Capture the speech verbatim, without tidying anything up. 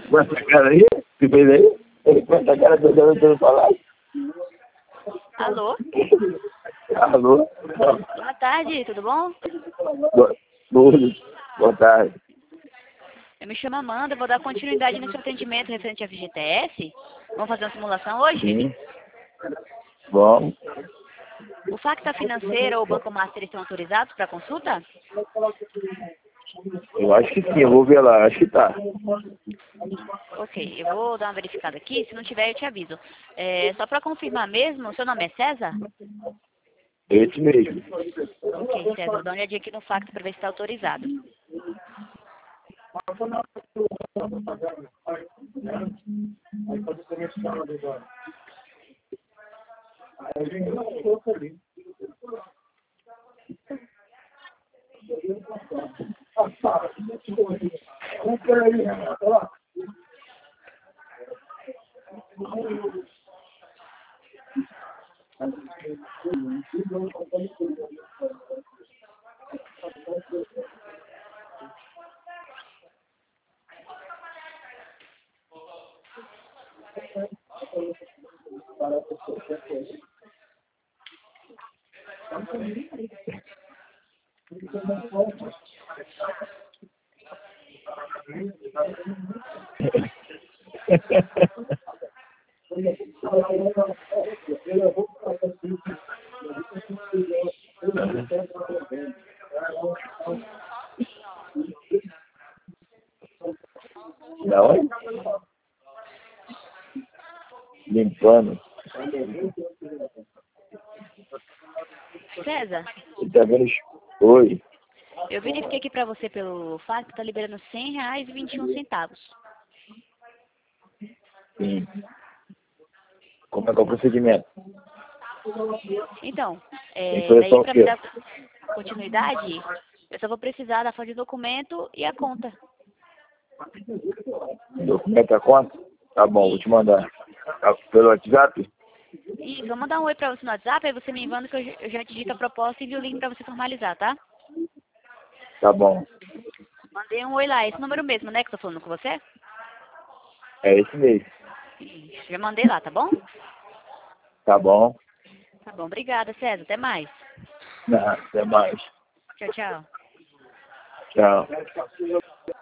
Com essa cara aí? Que fez aí? Com essa cara que eu tô falando. Alô? Alô? Boa tarde, tudo bom? Boa, boa tarde. Eu me chamo Amanda, vou dar continuidade no seu atendimento referente a F G T S. Vamos fazer uma simulação hoje? Sim. Vamos. O Facta Financeira ou o Banco Master estão autorizados para consulta? Eu acho que sim, eu vou ver lá, acho que tá. Ok, eu vou dar uma verificada aqui, se não tiver eu te aviso. É, só para confirmar mesmo, o seu nome é César? Esse mesmo. Ok, César, vou dar uma olhadinha aqui no Facta para ver se está autorizado. Da onde? Limpando. César, Ele tá vendo? Oi. eu verifiquei aqui para você pelo Facta, está liberando cem reais e vinte e um centavos. Sim. Como é que é o procedimento? Então, Tem que é, fazer daí só o para me quê? dar continuidade, eu só vou precisar da foto de documento e a conta. Documento a conta? Tá bom, vou te mandar. Tá pelo WhatsApp? Isso, vou mandar um oi pra você no WhatsApp, aí você me manda que eu, já- eu já te digito a proposta e envio o link pra você formalizar, tá? Tá bom. Mandei um oi lá, esse número mesmo, né, que eu tô falando com você? É esse mesmo. Isso, já mandei lá, tá bom? Tá bom. Tá bom, obrigada, César, até mais. Não, até mais. Tchau, tchau. Tchau.